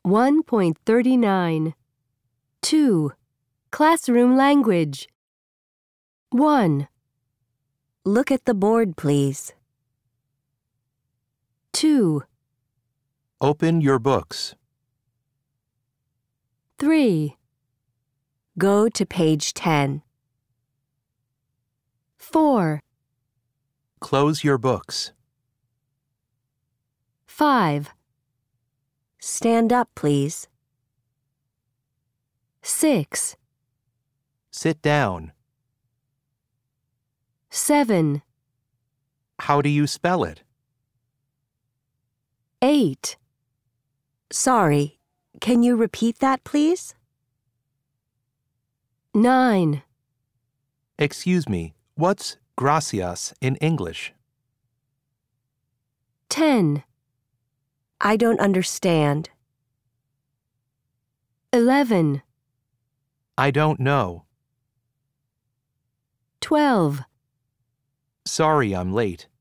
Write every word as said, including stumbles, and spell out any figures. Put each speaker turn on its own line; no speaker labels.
one point three nine. two. Classroom language. one.
Look at the board, please.
two.
Open your books.
three.
Go to page ten.
four.
Close your books.
five.
Stand up, please.
six.
Sit down.
seven.
How do you spell it?
eight.
Sorry, can you repeat that, please?
nine.
Excuse me, what's gracias in English?
ten.
I don't understand.
eleven.
I don't know.
twelve.
Sorry I'm late.